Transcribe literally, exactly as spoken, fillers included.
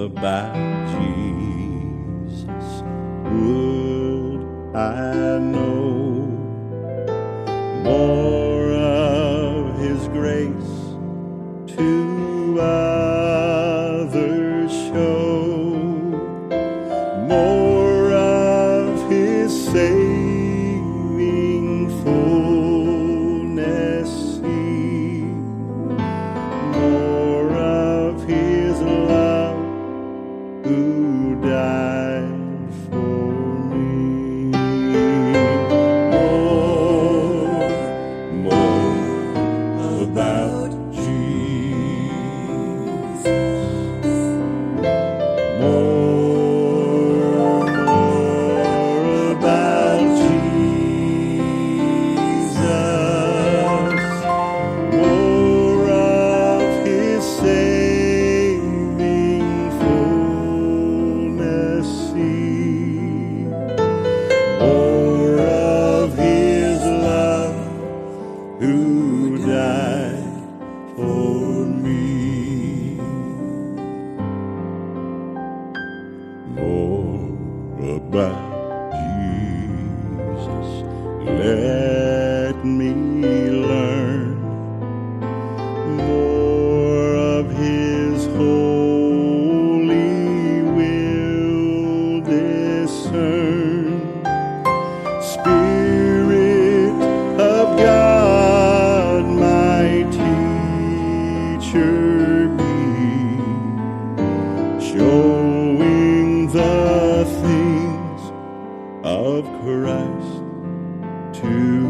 about Jesus would I know, more of his grace to others show, more of his saving fullness see, more of his love who died for me. More, more about Jesus. More, more about Jesus. More of his saving fullness see, more of his love who died for me. More about Jesus, let me learn, more of his holy will discern. Spirit of God, my teacher be, showing the things of Christ to